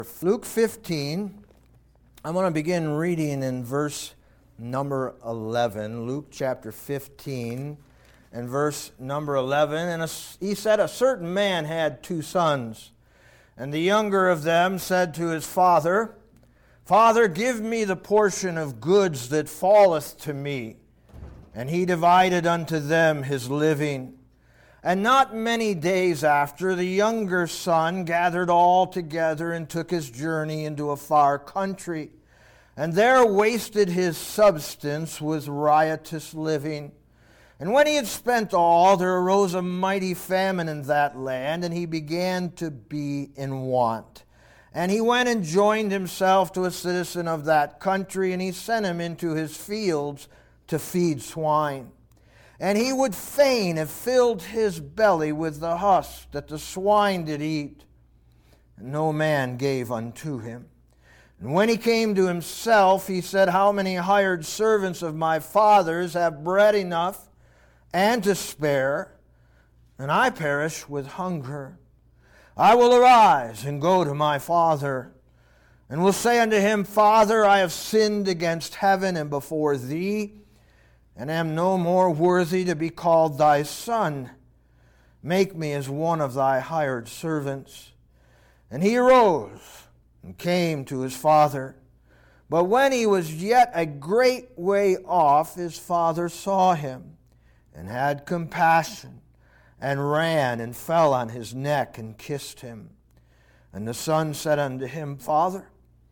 Luke 15, I'm going to begin reading in verse number 11. Luke chapter 15 and verse number 11. And he said, a certain man had 2 sons. And the younger of them said to his father, Father, give me the portion of goods that falleth to me. And he divided unto them his living. And not many days after, the younger son gathered all together and took his journey into a far country, and there wasted his substance with riotous living. And when he had spent all, there arose a mighty famine in that land, and he began to be in want. And he went and joined himself to a citizen of that country, and he sent him into his fields to feed swine. And he would fain have filled his belly with the husk that the swine did eat. And no man gave unto him. And when he came to himself, he said, How many hired servants of my father's have bread enough and to spare, and I perish with hunger? I will arise and go to my father, and will say unto him, Father, I have sinned against heaven and before thee, and am no more worthy to be called thy son. Make me as one of thy hired servants. And he arose and came to his father. But when he was yet a great way off, his father saw him, and had compassion, and ran and fell on his neck and kissed him. And the son said unto him, Father,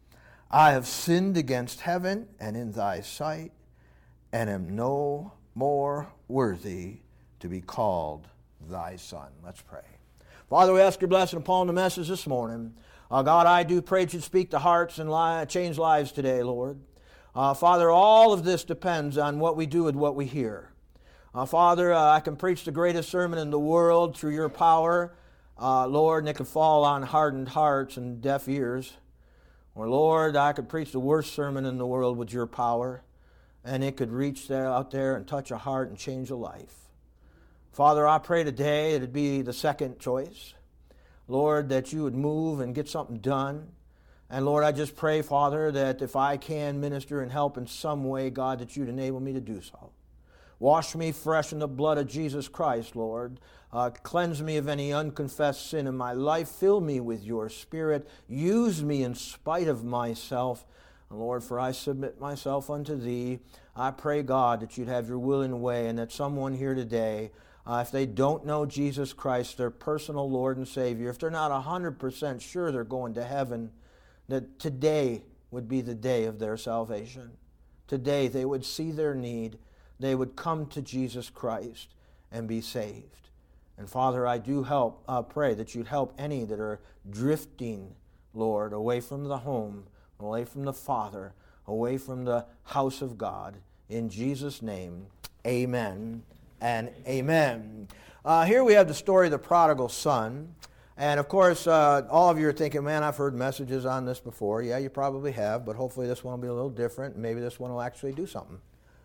I have sinned against heaven and in thy sight, and am no more worthy to be called thy son. Let's pray. Father, we ask your blessing upon the message this morning. God, I do pray that you'd speak to hearts and change lives today, Lord. Father, all of this depends on what we do with what we hear. Father, I can preach the greatest sermon in the world through your power, Lord, and it can fall on hardened hearts and deaf ears. Or, Lord, I could preach the worst sermon in the world with your power, and it could reach out there and touch a heart and change a life. Father, I pray today it'd be the second choice. Lord, that you would move and get something done. And Lord, I just pray, Father, that if I can minister and help in some way, God, that you'd enable me to do so. Wash me fresh in the blood of Jesus Christ, Lord. Cleanse me of any unconfessed sin in my life. Fill me with your Spirit. Use me in spite of myself. And Lord, for I submit myself unto thee. I pray, God, that you'd have your will and way, and that someone here today, if they don't know Jesus Christ, their personal Lord and Savior, if they're not 100% sure they're going to heaven, that today would be the day of their salvation. Today they would see their need. They would come to Jesus Christ and be saved. And Father, I do pray that you'd help any that are drifting, Lord, away from the home, away from the Father, away from the house of God. In Jesus' name, amen and amen. Here we have the story of the prodigal son. And of course, all of you are thinking, man, I've heard messages on this before. Yeah, you probably have, but hopefully this one will be a little different. Maybe this one will actually do something.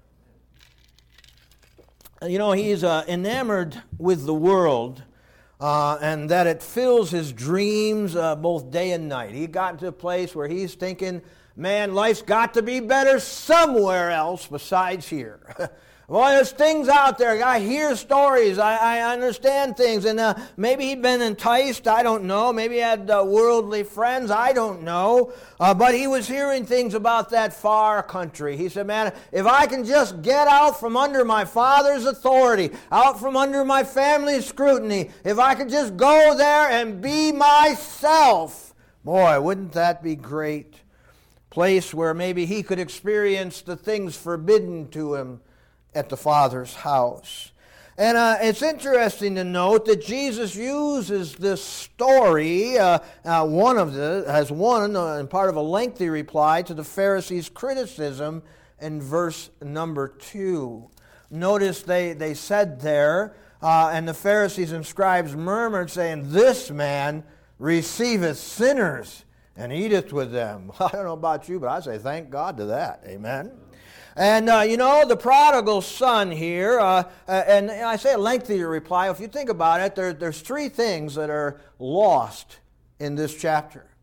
You know, he's enamored with the world, and that it fills his dreams both day and night. He got to a place where he's thinking, man, life's got to be better somewhere else besides here. Well, there's things out there. I hear stories. I understand things. And maybe he'd been enticed. I don't know. Maybe he had worldly friends. I don't know. But he was hearing things about that far country. He said, man, if I can just get out from under my father's authority, out from under my family's scrutiny, if I could just go there and be myself, boy, wouldn't that be great? Place where maybe he could experience the things forbidden to him at the Father's house. And it's interesting to note that Jesus uses this story, and part of a lengthy reply to the Pharisees' criticism in verse number 2. Notice they said there, and the Pharisees and scribes murmured, saying, This man receiveth sinners and eateth with them. I don't know about you, but I say thank God to that. Amen. And, the prodigal son here, and I say a lengthy reply. If you think about it, there's 3 things that are lost in this chapter.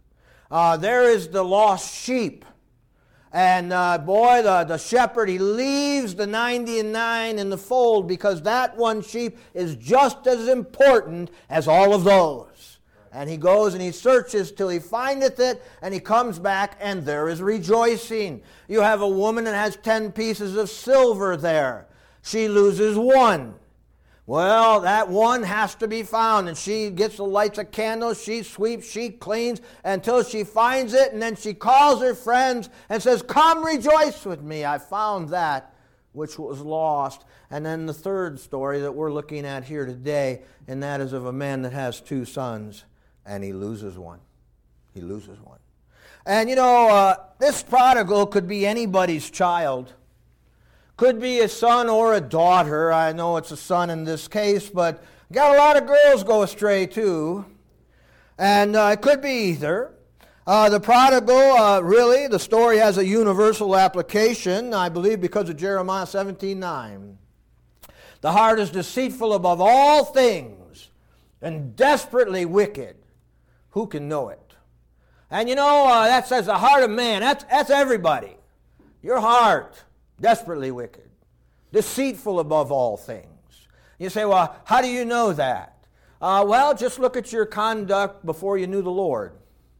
There is the lost sheep. And boy, the shepherd, he leaves the 99 in the fold because that one sheep is just as important as all of those. And he goes and he searches till he findeth it, and he comes back, and there is rejoicing. You have a woman that has 10 pieces of silver there. She loses one. Well, that one has to be found, and she lights a candle, she sweeps, she cleans until she finds it, and then she calls her friends and says, "Come rejoice with me, I found that which was lost." And then the third story that we're looking at here today, and that is of a man that has 2 sons, and he loses one. He loses one. And this prodigal could be anybody's child. Could be a son or a daughter. I know it's a son in this case, but got a lot of girls go astray too. And it could be either. The prodigal, really, the story has a universal application, I believe, because of Jeremiah 17:9. The heart is deceitful above all things and desperately wicked. Who can know it? And that says the heart of man. That's everybody. Your heart. Desperately wicked, deceitful above all things. You say, well, how do you know that? Well, just look at your conduct before you knew the Lord.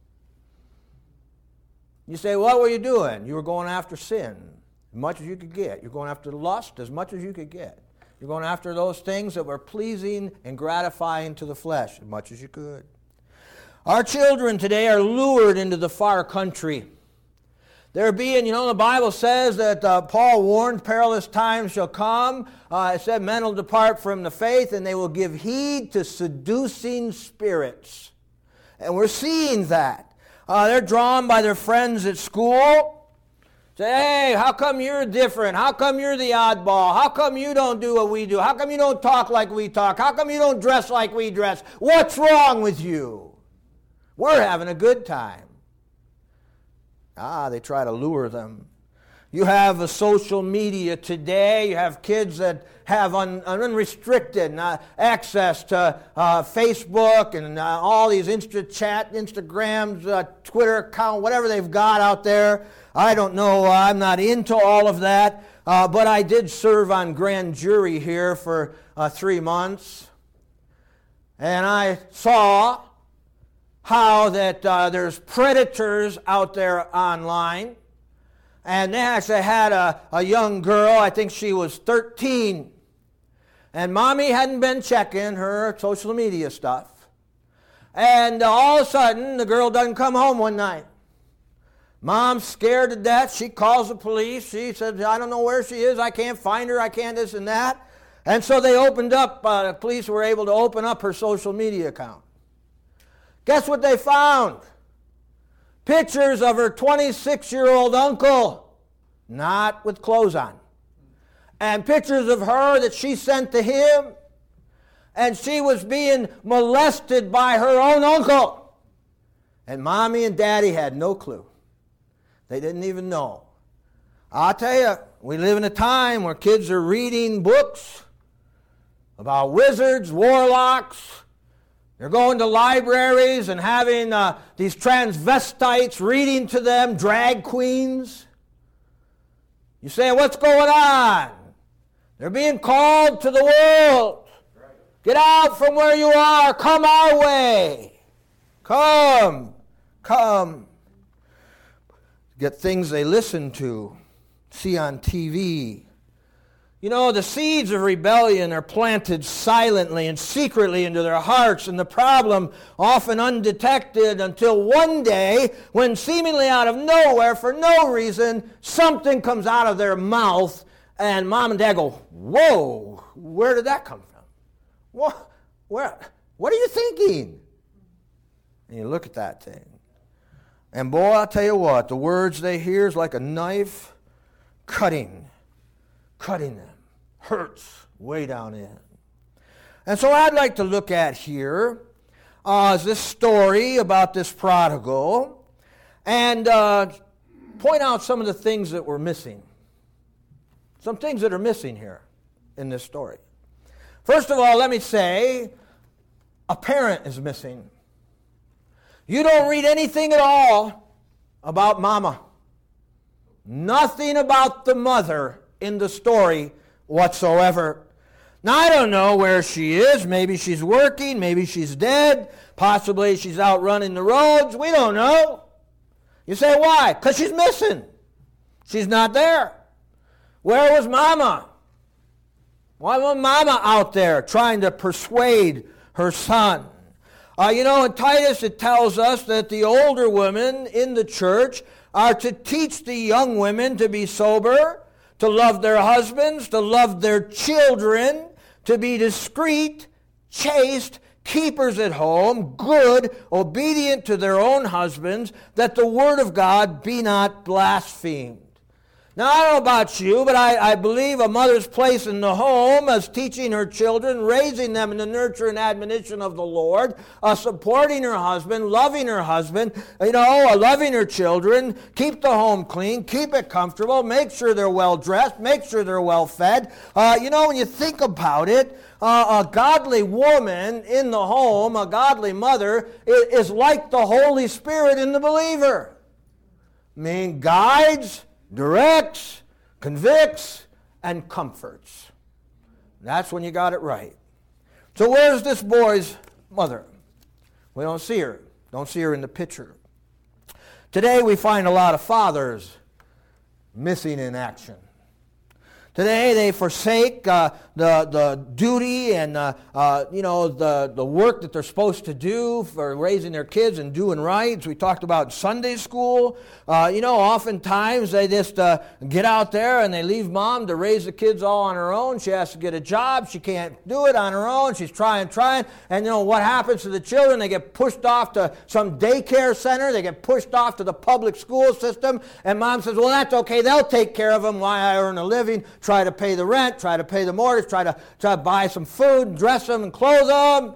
You say, what were you doing? You were going after sin as much as you could get. You're going after lust as much as you could get. You're going after those things that were pleasing and gratifying to the flesh as much as you could. Our children today are lured into the far country. There being, the Bible says that Paul warned perilous times shall come. It said men will depart from the faith and they will give heed to seducing spirits. And we're seeing that. They're drawn by their friends at school. Say, hey, how come you're different? How come you're the oddball? How come you don't do what we do? How come you don't talk like we talk? How come you don't dress like we dress? What's wrong with you? We're having a good time. They try to lure them. You have social media today. You have kids that have unrestricted access to Facebook and all these Instagrams, Twitter account, whatever they've got out there. I don't know. I'm not into all of that. But I did serve on grand jury here for 3 months. And I saw how that there's predators out there online. And they actually had a young girl, I think she was 13. And mommy hadn't been checking her social media stuff. And all of a sudden, the girl doesn't come home one night. Mom's scared to death. She calls the police. She says, I don't know where she is. I can't find her. I can't this and that. And so they opened up, the police were able to open up her social media account. Guess what they found? Pictures of her 26-year-old uncle, not with clothes on. And pictures of her that she sent to him. And she was being molested by her own uncle. And mommy and daddy had no clue. They didn't even know. I'll tell you, we live in a time where kids are reading books about wizards, warlocks. They're going to libraries and having these transvestites reading to them, drag queens. You say, what's going on? They're being called to the world. Get out from where you are. Come our way. Come. Get things they listen to, see on TV. The seeds of rebellion are planted silently and secretly into their hearts, and the problem often undetected until one day when seemingly out of nowhere, for no reason, something comes out of their mouth, and mom and dad go, whoa, where did that come from? What are you thinking? And you look at that thing. And boy, I'll tell you what, the words they hear is like a knife cutting them. Hurts way down in. And so I'd like to look at here is this story about this prodigal and point out some of the things that were missing. Some things that are missing here in this story. First of all, let me say, a parent is missing. You don't read anything at all about Mama. Nothing about the mother in the story whatsoever. Now, I don't know where she is. Maybe she's working. Maybe she's dead. Possibly she's out running the roads. We don't know. You say, why? Because she's missing. She's not there. Where was Mama? Why was Mama out there trying to persuade her son? In Titus it tells us that the older women in the church are to teach the young women to be sober, to love their husbands, to love their children, to be discreet, chaste, keepers at home, good, obedient to their own husbands, that the word of God be not blasphemed. Now, I don't know about you, but I believe a mother's place in the home is teaching her children, raising them in the nurture and admonition of the Lord, supporting her husband, loving her children, keep the home clean, keep it comfortable, make sure they're well dressed, make sure they're well fed. When you think about it, a godly woman in the home, a godly mother, is like the Holy Spirit in the believer. Guides, directs, convicts, and comforts. That's when you got it right. So where's this boy's mother? We don't see her. Don't see her in the picture. Today we find a lot of fathers missing in action. Today they forsake the duty and the work that they're supposed to do for raising their kids and doing right. As we talked about Sunday school, oftentimes they just get out there and they leave mom to raise the kids all on her own. She has to get a job. She can't do it on her own. She's trying. And what happens to the children? They get pushed off to some daycare center. They get pushed off to the public school system. And mom says, well, that's okay. They'll take care of them while I earn a living. Try to pay the rent, try to pay the mortgage, try to buy some food and dress them and clothe them.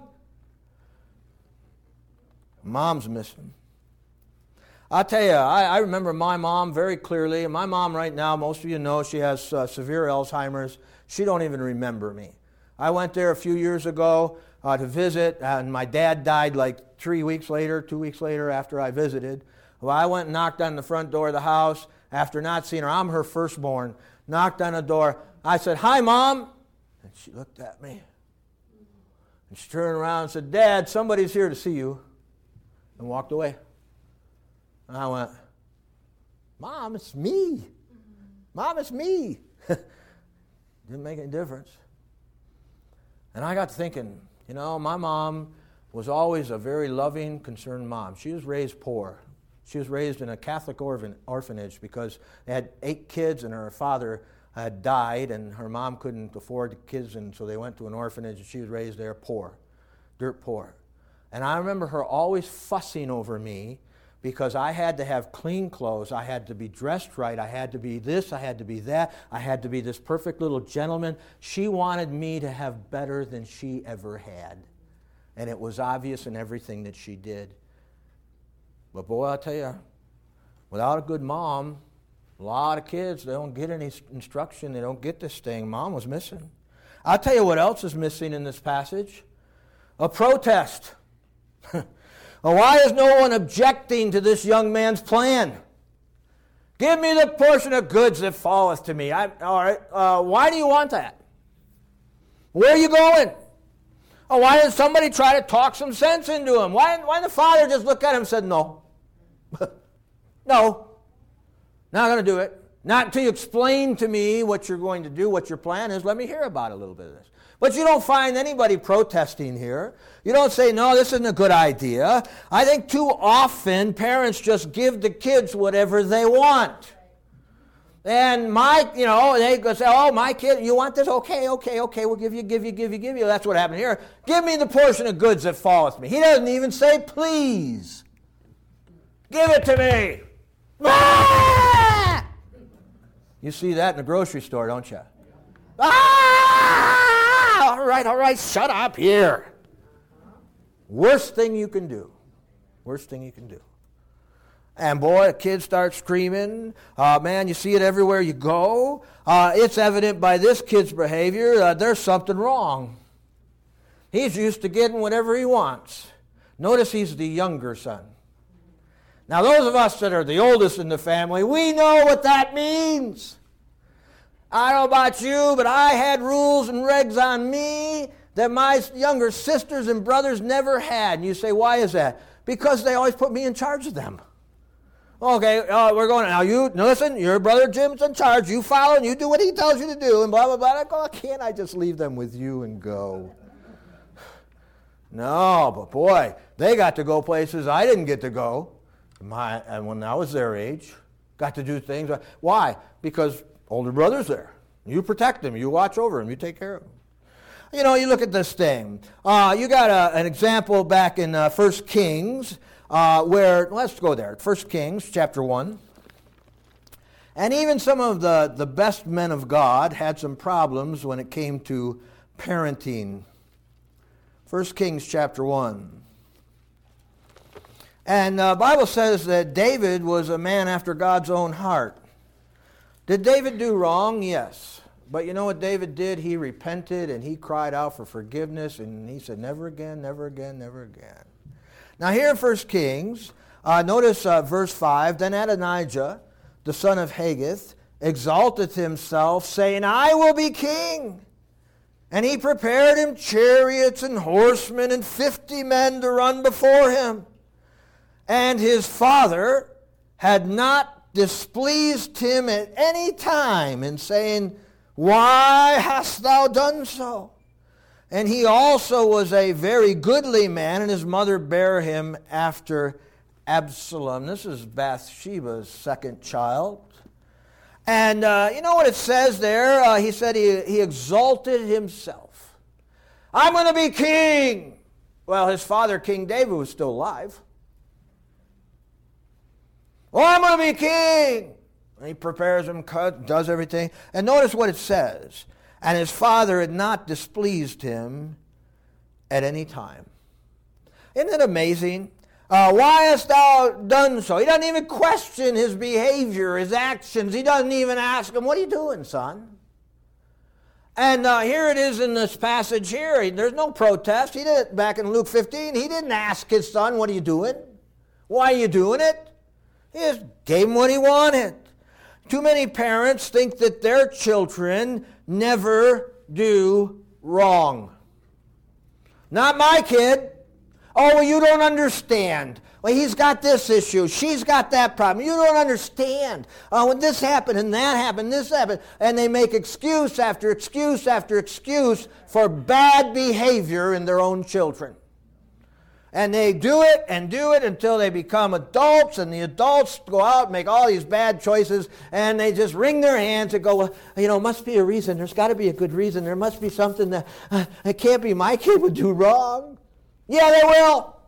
Mom's missing. I'll tell you, I remember my mom very clearly. My mom right now, most of you know, she has severe Alzheimer's. She don't even remember me. I went there a few years ago to visit, and my dad died like 2 weeks later after I visited. Well, I went and knocked on the front door of the house after not seeing her. I'm her firstborn. Knocked on the door. I said, hi, Mom. And she looked at me. And she turned around and said, Dad, somebody's here to see you. And walked away. And I went, Mom, it's me. Mom, it's me. Didn't make any difference. And I got to thinking, my mom was always a very loving, concerned mom. She was raised poor. She was raised in a Catholic orphanage because they had 8 kids and her father had died and her mom couldn't afford the kids, and so they went to an orphanage and she was raised there poor, dirt poor. And I remember her always fussing over me because I had to have clean clothes, I had to be dressed right, I had to be this, I had to be that, I had to be this perfect little gentleman. She wanted me to have better than she ever had. And it was obvious in everything that she did. But boy, I'll tell you, without a good mom, a lot of kids, they don't get any instruction. They don't get this thing. Mom was missing. I'll tell you what else is missing in this passage. A protest. Why is no one objecting to this young man's plan? Give me the portion of goods that falleth to me. All right. Why do you want that? Where are you going? Why didn't somebody try to talk some sense into him? Why didn't the father just look at him and said, no? No, not going to do it. Not until you explain to me what you're going to do, what your plan is. Let me hear about a little bit of this. But you don't find anybody protesting here. You don't say, no, this isn't a good idea. I think too often parents just give the kids whatever they want. And they go say, oh, my kid, you want this? Okay, we'll give you. That's what happened here. Give me the portion of goods that falleth me. He doesn't even say, please. Give it to me. Ah! You see that in the grocery store, don't you? Ah! All right, shut up here. Worst thing you can do. And boy, kids start screaming. Man, you see it everywhere you go. It's evident by this kid's behavior there's something wrong. He's used to getting whatever he wants. Notice he's the younger son. Now, those of us that are the oldest in the family, we know what that means. I don't know about you, but I had rules and regs on me that my younger sisters and brothers never had. And you say, why is that? Because they always put me in charge of them. Okay, we're going, now listen, your brother Jim's in charge. You follow and you do what he tells you to do, and blah, blah, blah. I go, can't I just leave them with you and go? No, but boy, they got to go places I didn't get to go. And when I was their age, got to do things. Why? Because older brother's there. You protect them. You watch over them. You take care of them. You know, you look at this thing. You got an example back in 1 Kings where, let's go there. 1 Kings chapter 1. And even some of the best men of God had some problems when it came to parenting. 1 Kings chapter 1. And the Bible says that David was a man after God's own heart. Did David do wrong? Yes. But you know what David did? He repented and he cried out for forgiveness and he said, never again, never again, never again. Now here in 1 Kings, notice verse 5, Then Adonijah, the son of Haggith, exalted himself, saying, I will be king. And he prepared him chariots and horsemen and 50 men to run before him. And his father had not displeased him at any time in saying, Why hast thou done so? And he also was a very goodly man, and his mother bare him after Absalom. This is Bathsheba's second child. And you know what it says there? He said he exalted himself. I'm going to be king. Well, his father, King David, was still alive. Oh, I'm going to be king. And he prepares him, does everything. And notice what it says. And his father had not displeased him at any time. Isn't it amazing? Why hast thou done so? He doesn't even question his behavior, his actions. He doesn't even ask him, what are you doing, son? And here it is in this passage here. There's no protest. He did it back in Luke 15. He didn't ask his son, what are you doing? Why are you doing it? He just gave him what he wanted. Too many parents think that their children never do wrong. Not my kid. Oh, well, you don't understand. Well, he's got this issue. She's got that problem. You don't understand. When this happened and that happened, this happened. And they make excuse after excuse after excuse for bad behavior in their own children. And they do it until they become adults, and the adults go out and make all these bad choices, and they just wring their hands and go, well, must be a reason. There's got to be a good reason. There must be something that it can't be my kid would do wrong. Yeah, they will.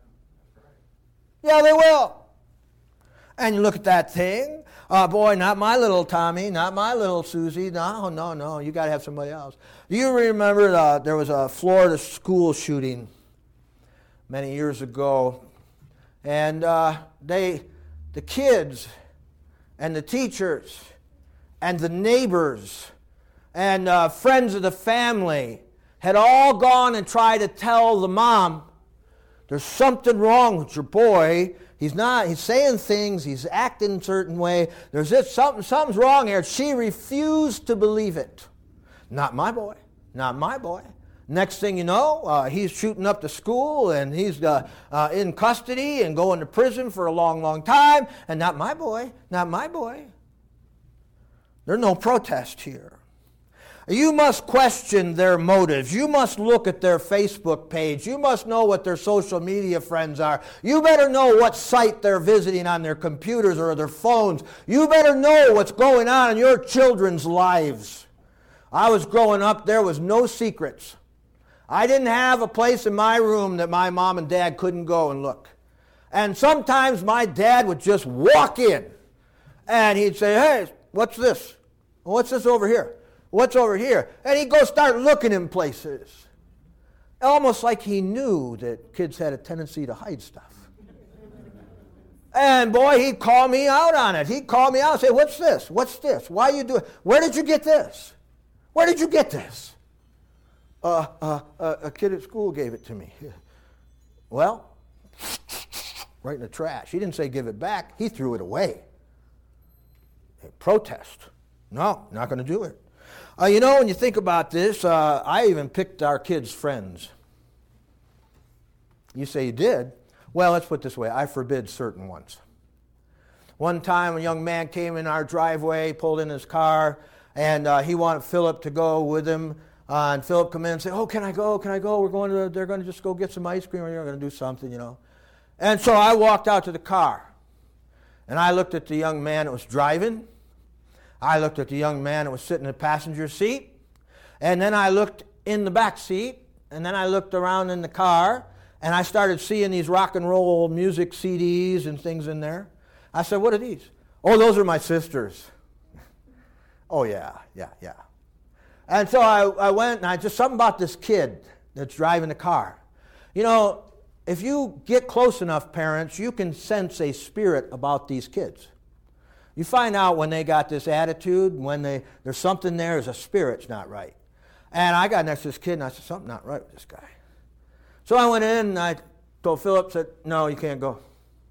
Yeah, they will. And you look at that thing. Boy, not my little Tommy, not my little Susie. No, you got to have somebody else. Do you remember there was a Florida school shooting many years ago, and the kids and the teachers and the neighbors and friends of the family had all gone and tried to tell the mom, there's something wrong with your boy. He's saying things, he's acting a certain way. There's this, something's wrong here. She refused to believe it. Not my boy, not my boy. Next thing you know, he's shooting up the school, and he's in custody and going to prison for a long, long time. And not my boy, not my boy. There's no protest here. You must question their motives. You must look at their Facebook page. You must know what their social media friends are. You better know what site they're visiting on their computers or their phones. You better know what's going on in your children's lives. I was growing up, there was no secrets. I didn't have a place in my room that my mom and dad couldn't go and look. And sometimes my dad would just walk in and he'd say, hey, what's this? What's this over here? What's over here? And he'd go start looking in places. Almost like he knew that kids had a tendency to hide stuff. And boy, he'd call me out on it. He'd call me out and say, what's this? What's this? Why are you doing? Where did you get this? Where did you get this? A kid at school gave it to me. Well, right in the trash. He didn't say give it back. He threw it away. A protest. No, not going to do it. You know, when you think about this, I even picked our kids' friends. You say you did? Well, let's put it this way. I forbid certain ones. One time a young man came in our driveway, pulled in his car, and he wanted Philip to go with him. And Philip come in and say, "Oh, can I go? Can I go? They're going to just go get some ice cream, or they're going to do something, you know." And so I walked out to the car, and I looked at the young man that was driving. I looked at the young man that was sitting in the passenger seat, and then I looked in the back seat, and then I looked around in the car, and I started seeing these rock and roll music CDs and things in there. I said, "What are these?" "Oh, those are my sisters." "Oh, yeah. And so I went, and just something about this kid that's driving the car. You know, if you get close enough, parents, you can sense a spirit about these kids. You find out when they got this attitude, when there's something there's a spirit's not right. And I got next to this kid, and I said, "Something not right with this guy." So I went in, and I told Philip, said, "No, you can't go."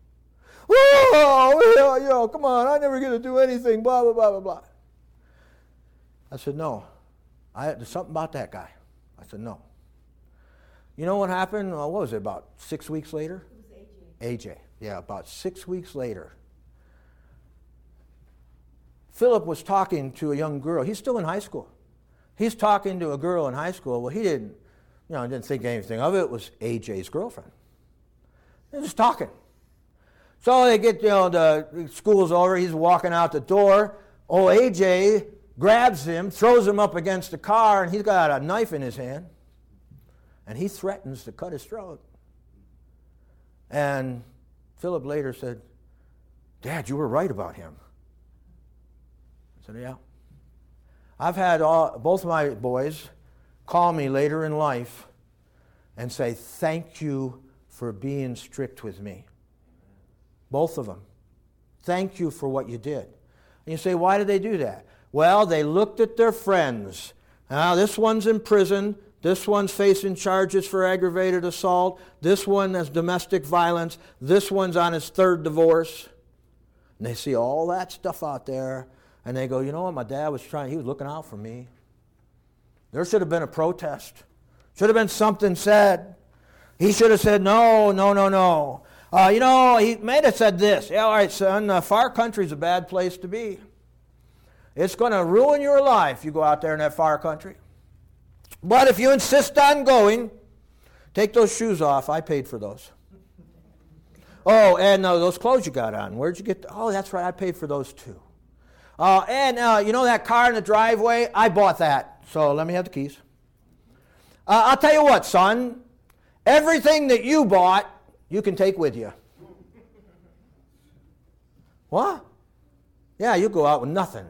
"Whoa, come on, I never get to do anything, blah, blah, blah, blah, blah." I said, "No, there's something about that guy." I said, "No." You know what happened? What was it, about 6 weeks later? It was AJ. Yeah, about 6 weeks later. Philip was talking to a young girl. He's still in high school. He's talking to a girl in high school. Well, he didn't think anything of it. It was AJ's girlfriend. They're just talking. So they get, the school's over. He's walking out the door. Oh, AJ grabs him, throws him up against the car, and he's got a knife in his hand. And he threatens to cut his throat. And Philip later said, "Dad, you were right about him." I said, "Yeah." I've had both of my boys call me later in life and say, "Thank you for being strict with me." Both of them. "Thank you for what you did." And you say, why did they do that? Well, they looked at their friends. Now, this one's in prison. This one's facing charges for aggravated assault. This one has domestic violence. This one's on his third divorce. And they see all that stuff out there. And they go, "You know what? My dad he was looking out for me. There should have been a protest. Should have been something said. He should have said, no. He may have said this. Yeah, all right, son, far country's a bad place to be. It's going to ruin your life. You go out there in that far country. But if you insist on going, take those shoes off. I paid for those. Oh, and those clothes you got on. Where'd you get? Oh, that's right. I paid for those too. And that car in the driveway? I bought that. So let me have the keys. I'll tell you what, son. Everything that you bought, you can take with you. What? Yeah, you go out with nothing.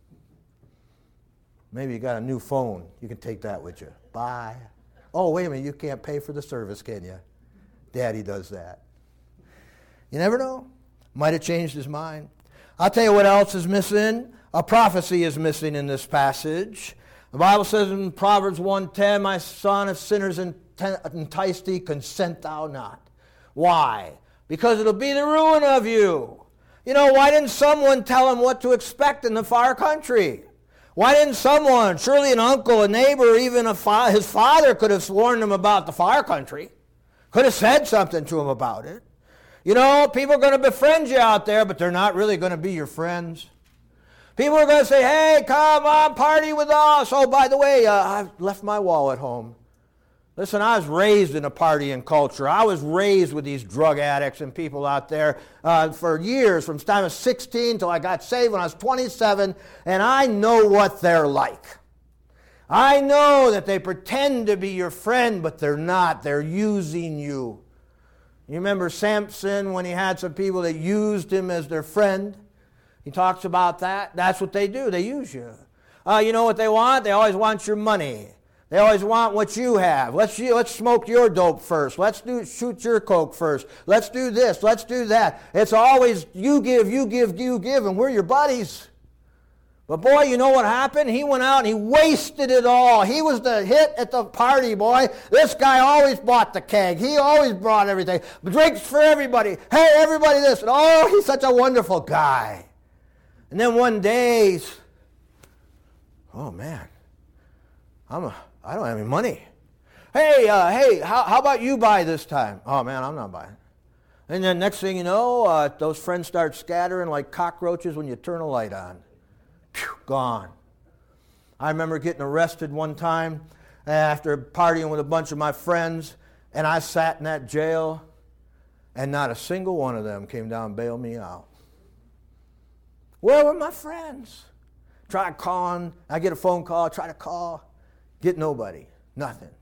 Maybe you got a new phone. You can take that with you. Bye. Oh, wait a minute. You can't pay for the service, can you? Daddy does that. You never know. Might have changed his mind. I'll tell you what else is missing. A prophecy is missing in this passage. The Bible says in Proverbs 1:10, "My son, if sinners entice thee, consent thou not." Why? Because it'll be the ruin of you. Why didn't someone tell him what to expect in the far country? Why didn't someone, surely an uncle, a neighbor, even his father could have warned him about the far country? Could have said something to him about it. People are going to befriend you out there, but they're not really going to be your friends. People are going to say, "Hey, come on, party with us. Oh, by the way, I've left my wallet home." Listen, I was raised in a partying culture. I was raised with these drug addicts and people out there for years, from the time I was 16 till I got saved when I was 27, and I know what they're like. I know that they pretend to be your friend, but they're not. They're using you. You remember Samson when he had some people that used him as their friend? He talks about that. That's what they do. They use you. You know what they want? They always want your money. They always want what you have. Let's smoke your dope first. Let's shoot your coke first. Let's do this. Let's do that. It's always you give, and we're your buddies. But boy, you know what happened? He went out and he wasted it all. He was the hit at the party, boy. This guy always bought the keg. He always brought everything. Drinks for everybody. Hey, everybody this. And oh, he's such a wonderful guy. And then one day, oh man, I don't have any money. Hey, how about you buy this time? Oh man, I'm not buying. And then next thing you know, those friends start scattering like cockroaches when you turn a light on. Phew, gone. I remember getting arrested one time after partying with a bunch of my friends, and I sat in that jail, and not a single one of them came down and bailed me out. Where were my friends? Try calling, I get a phone call, try to call, get nobody, nothing.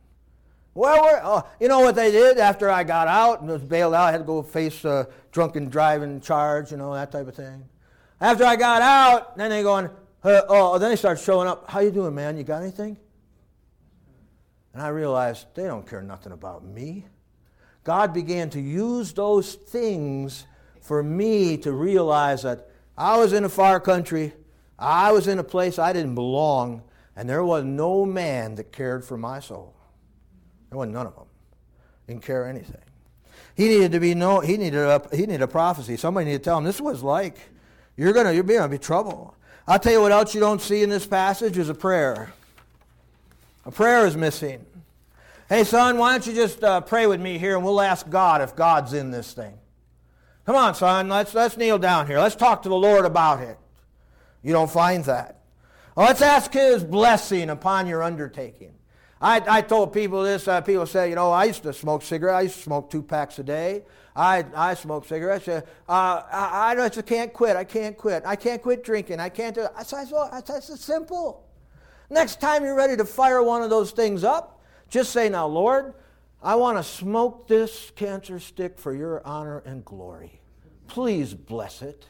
You know what they did after I got out and was bailed out? I had to go face a drunken driving charge, that type of thing. After I got out, then they going, then they start showing up. How you doing, man? You got anything? And I realized they don't care nothing about me. God began to use those things for me to realize that I was in a far country. I was in a place I didn't belong, and there was no man that cared for my soul. There wasn't none of them. Didn't care anything. He needed a prophecy. Somebody needed to tell him this is what it's like. You're gonna be in trouble. I'll tell you what else you don't see in this passage is a prayer. A prayer is missing. Hey son, why don't you just pray with me here and we'll ask God if God's in this thing. Come on, son, let's kneel down here. Let's talk to the Lord about it. You don't find that. Well, let's ask His blessing upon your undertaking. I told people this. People say, I used to smoke cigarettes. I used to smoke 2 packs a day. I smoke cigarettes. I just can't quit. I can't quit. I can't quit drinking. I can't do it. I said, it's simple. Next time you're ready to fire one of those things up, just say, now, Lord, I want to smoke this cancer stick for your honor and glory. Please bless it.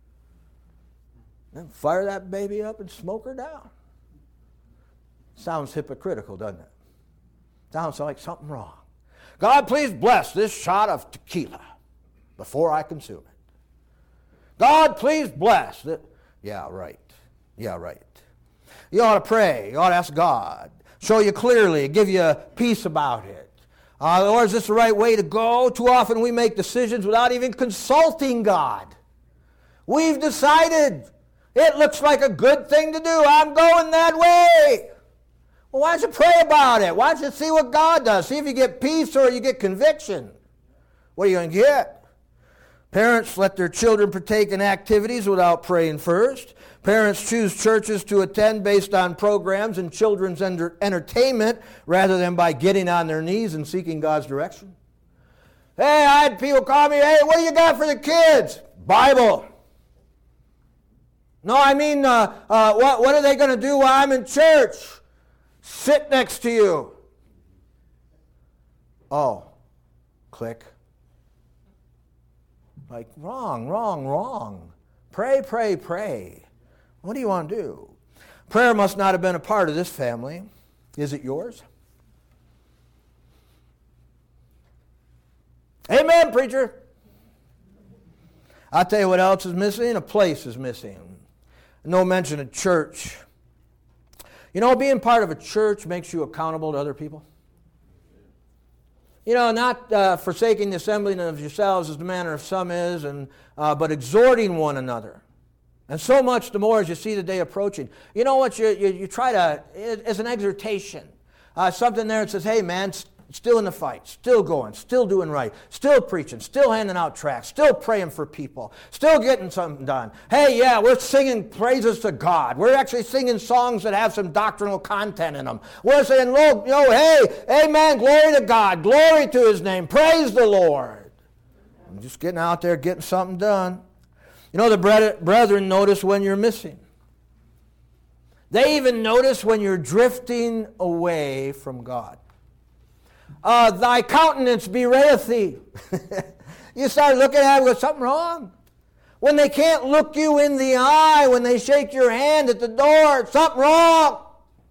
Then fire that baby up and smoke her down. Sounds hypocritical, doesn't it? Sounds like something wrong. God, please bless this shot of tequila before I consume it. God, please bless it. Yeah, right. Yeah, right. You ought to pray. You ought to ask God. Show you clearly. Give you peace about it. Lord, is this the right way to go? Too often we make decisions without even consulting God. We've decided it looks like a good thing to do. I'm going that way. Well, why don't you pray about it? Why don't you see what God does? See if you get peace or you get conviction. What are you going to get? Parents let their children partake in activities without praying first. Parents choose churches to attend based on programs and children's entertainment rather than by getting on their knees and seeking God's direction. Hey, I had people call me, hey, what do you got for the kids? Bible. No, I mean, what are they going to do while I'm in church? Sit next to you. Oh, click. Like, wrong. Pray, pray, pray. What do you want to do? Prayer must not have been a part of this family. Is it yours? Amen, preacher. I'll tell you what else is missing. A place is missing. No mention of church. Being part of a church makes you accountable to other people. Not forsaking the assembling of yourselves as the manner of some is, but exhorting one another. And so much the more as you see the day approaching. You know what? You try to, as an exhortation, something there that says, hey man, still in the fight, still going, still doing right, still preaching, still handing out tracts, still praying for people, still getting something done. Hey, yeah, we're singing praises to God. We're actually singing songs that have some doctrinal content in them. We're saying, look, hey, amen, glory to God, glory to His name, praise the Lord. I'm just getting out there, getting something done. The brethren notice when you're missing. They even notice when you're drifting away from God. Thy countenance bewrayeth thee. You start looking at it with something wrong. When they can't look you in the eye, when they shake your hand at the door, something wrong.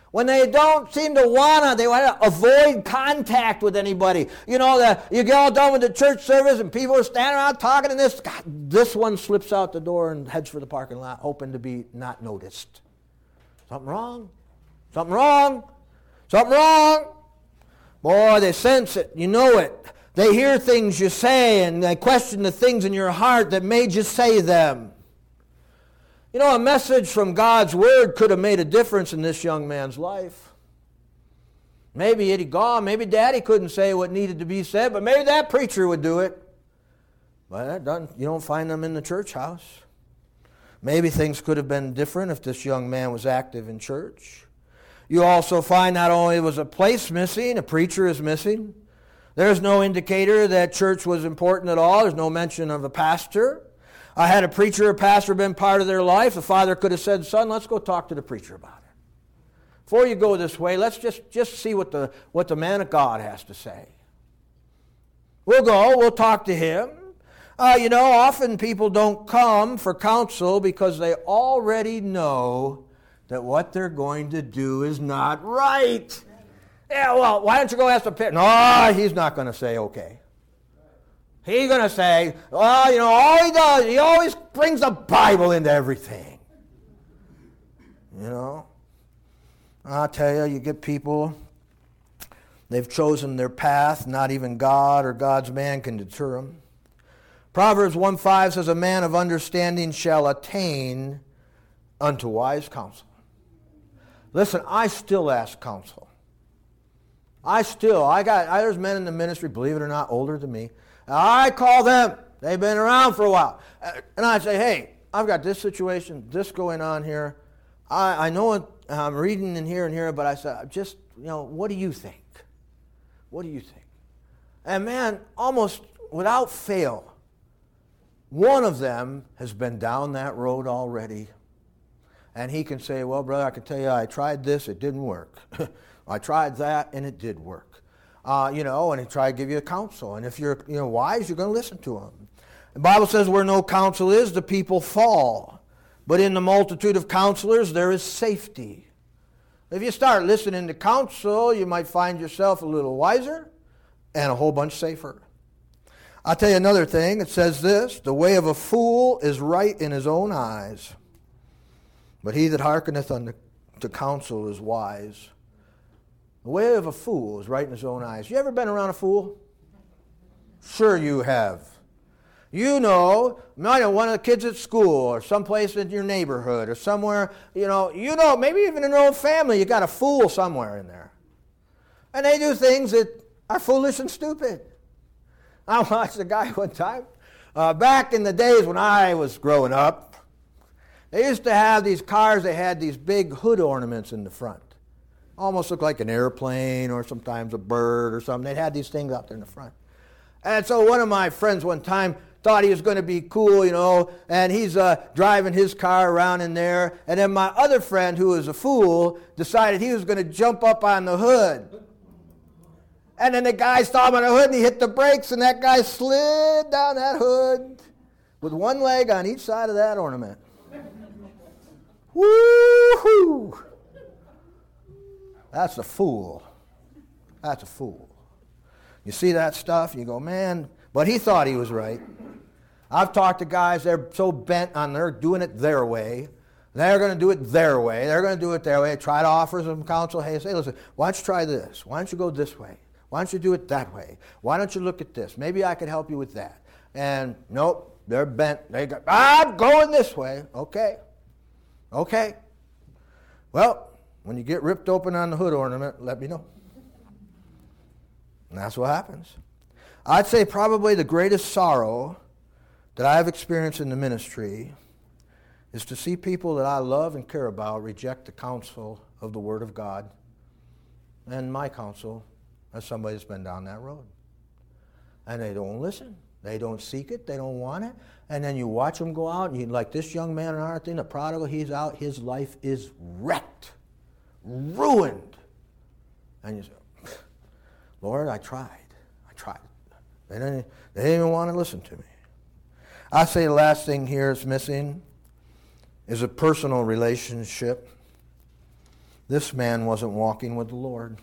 When they don't seem to they want to avoid contact with anybody. You know, you get all done with the church service and people are standing around talking and this one slips out the door and heads for the parking lot, hoping to be not noticed. Something wrong. Something wrong. Something wrong. Boy, they sense it. You know it. They hear things you say and they question the things in your heart that made you say them. You know, a message from God's Word could have made a difference in this young man's life. Maybe he'd gone. Maybe Daddy couldn't say what needed to be said, but maybe that preacher would do it. But you don't find them in the church house. Maybe things could have been different if this young man was active in church. You also find not only was a place missing, a preacher is missing. There's no indicator that church was important at all. There's no mention of a pastor. I had a preacher or pastor been part of their life. The father could have said, son, let's go talk to the preacher about it. Before you go this way, let's just see what the man of God has to say. We'll go, we'll talk to him. You know, often people don't come for counsel because they already know that what they're going to do is not right. Yeah, well, why don't you go ask the pit? No, he's not going to say okay. He's going to say, well, you know, all he does, he always brings the Bible into everything. You know? I'll tell you, you get people, they've chosen their path, not even God or God's man can deter them. Proverbs 1:5 says, a man of understanding shall attain unto wise counsel. Listen, I still ask counsel. There's men in the ministry, believe it or not, older than me. I call them. They've been around for a while. And I say, hey, I've got this situation, this going on here. I know it, I'm reading in here, but I said, just, you know, what do you think? What do you think? And man, almost without fail, one of them has been down that road already. And he can say, well, brother, I can tell you, I tried this, it didn't work. I tried that, and it did work. You know, and he tried to give you a counsel. And if you're wise, you're going to listen to him. The Bible says where no counsel is, the people fall. But in the multitude of counselors, there is safety. If you start listening to counsel, you might find yourself a little wiser and a whole bunch safer. I'll tell you another thing. It says this, the way of a fool is right in his own eyes, but he that hearkeneth unto counsel is wise. The way of a fool is right in his own eyes. You ever been around a fool? Sure you have. You know, one of the kids at school or someplace in your neighborhood or somewhere, you know, maybe even in your own family, you got a fool somewhere in there. And they do things that are foolish and stupid. I watched a guy one time, back in the days when I was growing up, they used to have these cars, they had these big hood ornaments in the front. Almost looked like an airplane or sometimes a bird or something. They had these things out there in the front. And so one of my friends one time thought he was going to be cool, you know, and he's driving his car around in there. And then my other friend, who was a fool, decided he was going to jump up on the hood. And then the guy saw him on the hood and he hit the brakes and that guy slid down that hood with one leg on each side of that ornament. Woo-hoo! That's a fool. That's a fool. You see that stuff, you go, man, but he thought he was right. I've talked to guys, they're so bent on they're doing it their way. They're going to do it their way. They're going to do it their way. Try to offer some counsel. Hey, say, listen, why don't you try this? Why don't you go this way? Why don't you do it that way? Why don't you look at this? Maybe I could help you with that. And nope, they're bent. They go, I'm going this way. Okay. Well, when you get ripped open on the hood ornament, let me know. And that's what happens. I'd say probably the greatest sorrow that I've experienced in the ministry is to see people that I love and care about reject the counsel of the Word of God and my counsel as somebody that's been down that road. And they don't listen. They don't seek it. They don't want it. And then you watch them go out, and you, like this young man in our thing, the prodigal, he's out, his life is wrecked, ruined. And you say, Lord, I tried. They didn't even want to listen to me. I say the last thing here is missing is a personal relationship. This man wasn't walking with the Lord.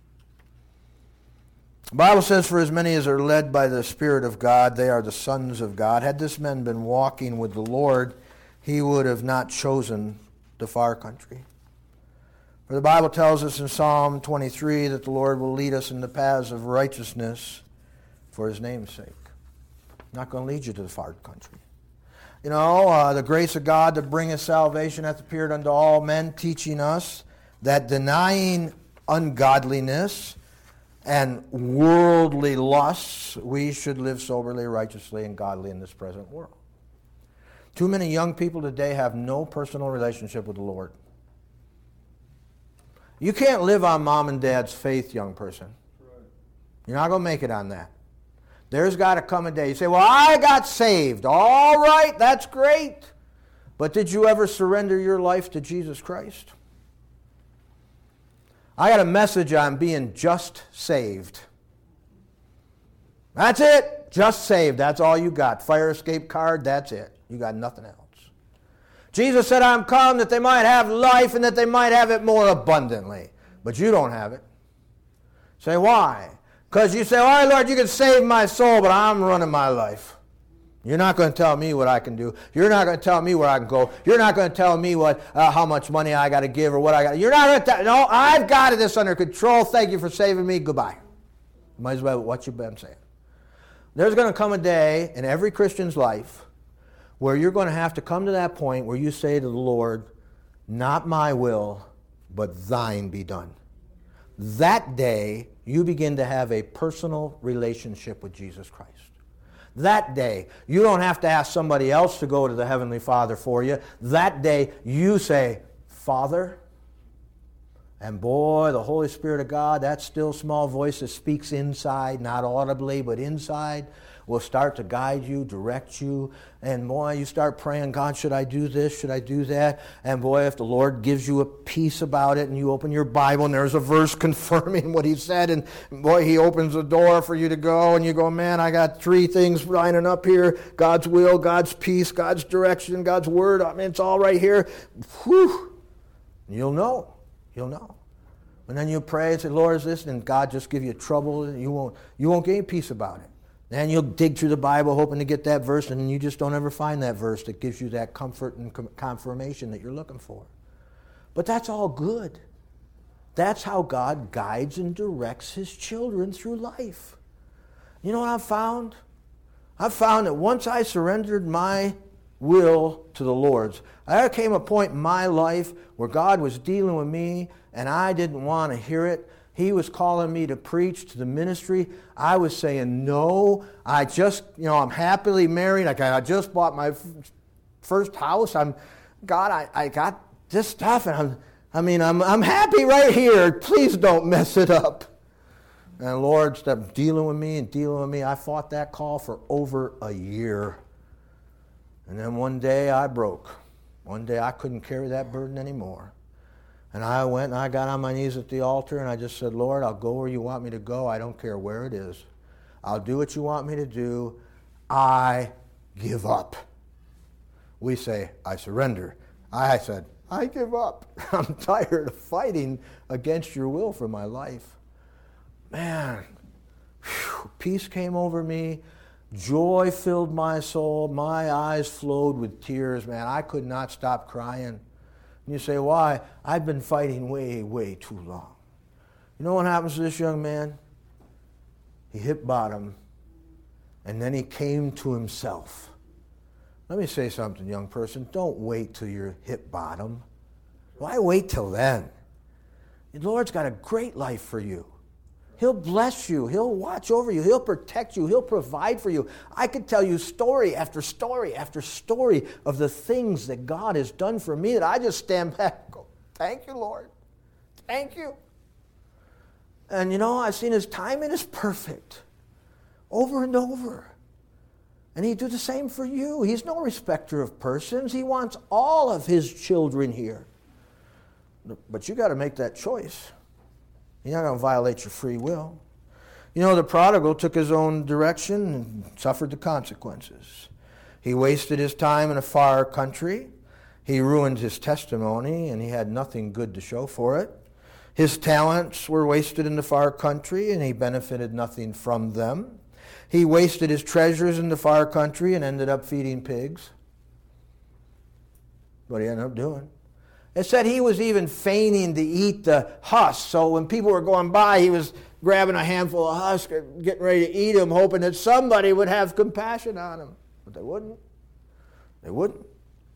The Bible says, for as many as are led by the Spirit of God, they are the sons of God. Had this man been walking with the Lord, he would have not chosen the far country. For the Bible tells us in Psalm 23 that the Lord will lead us in the paths of righteousness for his name's sake. I'm not going to lead you to the far country. You know, the grace of God that bringeth salvation hath appeared unto all men, teaching us that denying ungodliness and worldly lusts, we should live soberly, righteously, and godly in this present world. Too many young people today have no personal relationship with the Lord. You can't live on mom and dad's faith, young person. You're not going to make it on that. There's got to come a day. You say, well, I got saved. All right, that's great. But did you ever surrender your life to Jesus Christ? I got a message on being just saved. That's it. Just saved. That's all you got. Fire escape card, that's it. You got nothing else. Jesus said, I'm come that they might have life and that they might have it more abundantly. But you don't have it. Say, why? Because you say, all right, Lord, you can save my soul, but I'm running my life. You're not going to tell me what I can do. You're not going to tell me where I can go. You're not going to tell me how much money I got to give or what I got. You're not going to tell. No, I've got this under control. Thank you for saving me. Goodbye. Might as well what you've been saying. There's going to come a day in every Christian's life where you're going to have to come to that point where you say to the Lord, not my will, but thine be done. That day, you begin to have a personal relationship with Jesus Christ. That day, you don't have to ask somebody else to go to the Heavenly Father for you. That day, you say, Father. And boy, the Holy Spirit of God, that still small voice that speaks inside, not audibly, but inside, will start to guide you, direct you. And boy, you start praying, God, should I do this? Should I do that? And boy, if the Lord gives you a peace about it and you open your Bible and there's a verse confirming what he said, and boy, he opens the door for you to go, and you go, man, I got 3 things lining up here. God's will, God's peace, God's direction, God's word. I mean, it's all right here. Whew. You'll know. You'll know. And then you pray and say, Lord, is this? And God just give you trouble. And you won't get any peace about it. Then you'll dig through the Bible hoping to get that verse, and you just don't ever find that verse that gives you that comfort and confirmation that you're looking for. But that's all good. That's how God guides and directs his children through life. You know what I've found? I've found that once I surrendered my will to the Lord's, there came a point in my life where God was dealing with me, and I didn't want to hear it. He was calling me to preach, to the ministry. I was saying no. I just, I'm happily married. I just bought my first house. I got this stuff, and I'm happy right here. Please don't mess it up. And the Lord started dealing with me. I fought that call for over a year. And then one day I broke. One day I couldn't carry that burden anymore. And I went and I got on my knees at the altar and I just said, Lord, I'll go where you want me to go. I don't care where it is. I'll do what you want me to do. I give up. We say, I surrender. I said, I give up. I'm tired of fighting against your will for my life. Man, peace came over me. Joy filled my soul. My eyes flowed with tears. Man, I could not stop crying. And you say, why? I've been fighting way, way too long. You know what happens to this young man? He hit bottom, and then he came to himself. Let me say something, young person. Don't wait till you hit bottom. Why wait till then? The Lord's got a great life for you. He'll bless you. He'll watch over you. He'll protect you. He'll provide for you. I could tell you story after story after story of the things that God has done for me that I just stand back and go, thank you, Lord. Thank you. And I've seen his timing is perfect over and over. And he'd do the same for you. He's no respecter of persons. He wants all of his children here. But you got to make that choice. You're not going to violate your free will. The prodigal took his own direction and suffered the consequences. He wasted his time in a far country. He ruined his testimony, and he had nothing good to show for it. His talents were wasted in the far country, and he benefited nothing from them. He wasted his treasures in the far country and ended up feeding pigs. What he ended up doing. It said he was even feigning to eat the husk. So when people were going by, he was grabbing a handful of husk and getting ready to eat them, hoping that somebody would have compassion on him. But they wouldn't. They wouldn't. It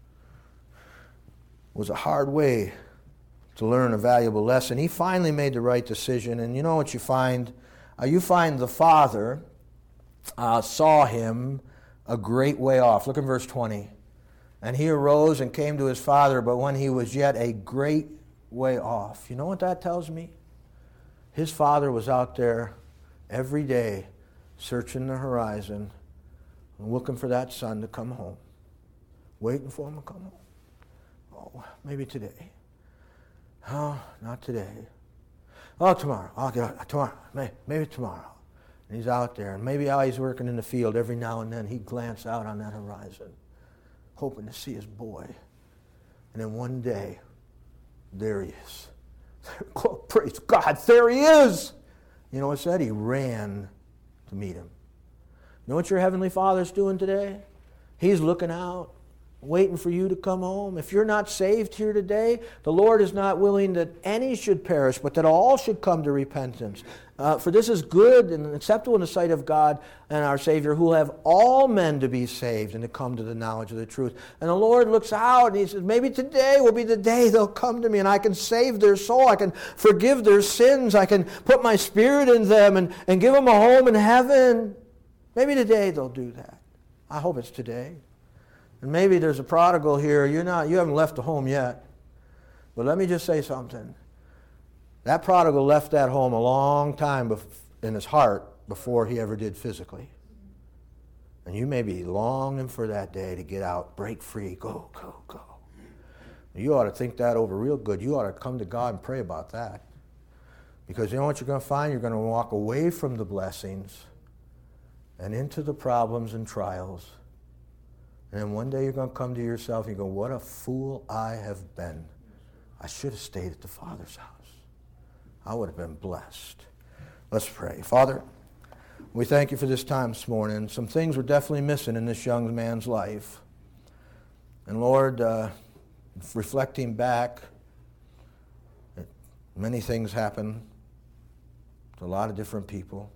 was a hard way to learn a valuable lesson. He finally made the right decision. And you know what you find? You find the father saw him a great way off. Look at verse 20. And he arose and came to his father, but when he was yet a great way off. You know what that tells me? His father was out there every day searching the horizon and looking for that son to come home. Waiting for him to come home. Oh, maybe today. Oh, not today. Oh, tomorrow. I'll get out tomorrow. Maybe tomorrow. And he's out there. And maybe while he's working in the field, every now and then he'd glance out on that horizon, hoping to see his boy. And then one day, there he is. Praise God, there he is. You know what it said? He ran to meet him. You know what your Heavenly Father's doing today? He's looking out, waiting for you to come home. If you're not saved here today, the Lord is not willing that any should perish, but that all should come to repentance. For this is good and acceptable in the sight of God and our Savior, who will have all men to be saved and to come to the knowledge of the truth. And the Lord looks out and he says, maybe today will be the day they'll come to me and I can save their soul. I can forgive their sins. I can put my Spirit in them and give them a home in heaven. Maybe today they'll do that. I hope it's today. And maybe there's a prodigal here. You haven't left the home yet. But let me just say something. That prodigal left that home a long time in his heart before he ever did physically. And you may be longing for that day to get out, break free, go, go, go. You ought to think that over real good. You ought to come to God and pray about that. Because you know what you're going to find? You're going to walk away from the blessings and into the problems and trials. And then one day you're going to come to yourself and you go, what a fool I have been. I should have stayed at the Father's house. I would have been blessed. Let's pray. Father, we thank you for this time this morning. Some things were definitely missing in this young man's life. And Lord, reflecting back, many things happen to a lot of different people.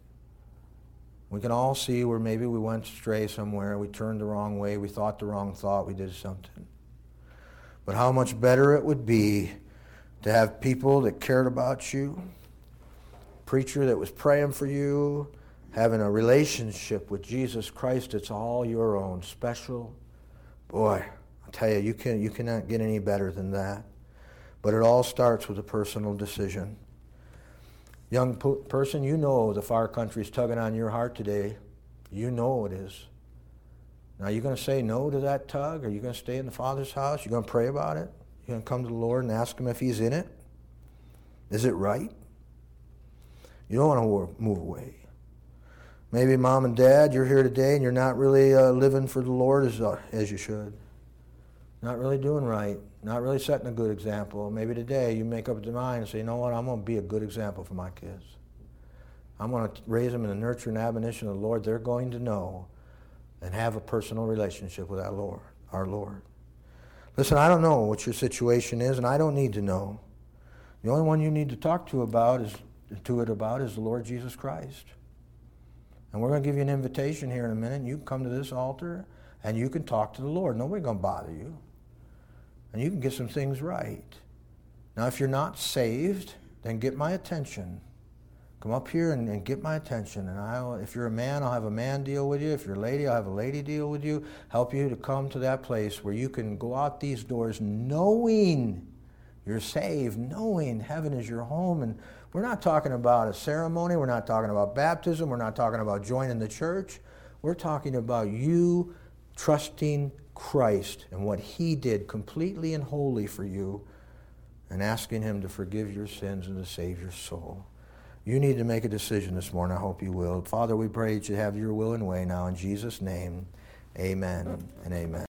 We can all see where maybe we went astray somewhere, we turned the wrong way, we thought the wrong thought, we did something. But how much better it would be to have people that cared about you, a preacher that was praying for you, having a relationship with Jesus Christ that's all your own, special. Boy, I'll tell you, you cannot get any better than that. But it all starts with a personal decision. Young person, you know the far country's tugging on your heart today. You know it is. Now, are you going to say no to that tug? Are you going to stay in the Father's house? You're going to pray about it? You're going to come to the Lord and ask Him if He's in it? Is it right? You don't want to move away. Maybe mom and dad, you're here today and you're not really living for the Lord as you should. Not really doing right. Not really setting a good example. Maybe today you make up your mind and say, you know what, I'm going to be a good example for my kids. I'm going to raise them in the nurture and admonition of the Lord. They're going to know and have a personal relationship with our Lord. Listen, I don't know what your situation is, and I don't need to know. The only one you need to talk to it about is the Lord Jesus Christ. And we're going to give you an invitation here in a minute. You can come to this altar, and you can talk to the Lord. Nobody's going to bother you. And you can get some things right. Now, if you're not saved, then get my attention. Come up here and get my attention. And if you're a man, I'll have a man deal with you. If you're a lady, I'll have a lady deal with you. Help you to come to that place where you can go out these doors knowing you're saved, knowing heaven is your home. And we're not talking about a ceremony. We're not talking about baptism. We're not talking about joining the church. We're talking about you trusting Christ and what He did completely and wholly for you and asking Him to forgive your sins and to save your soul. You need to make a decision this morning. I hope you will. Father, we pray that you have your will and way now. In Jesus' name, amen and amen.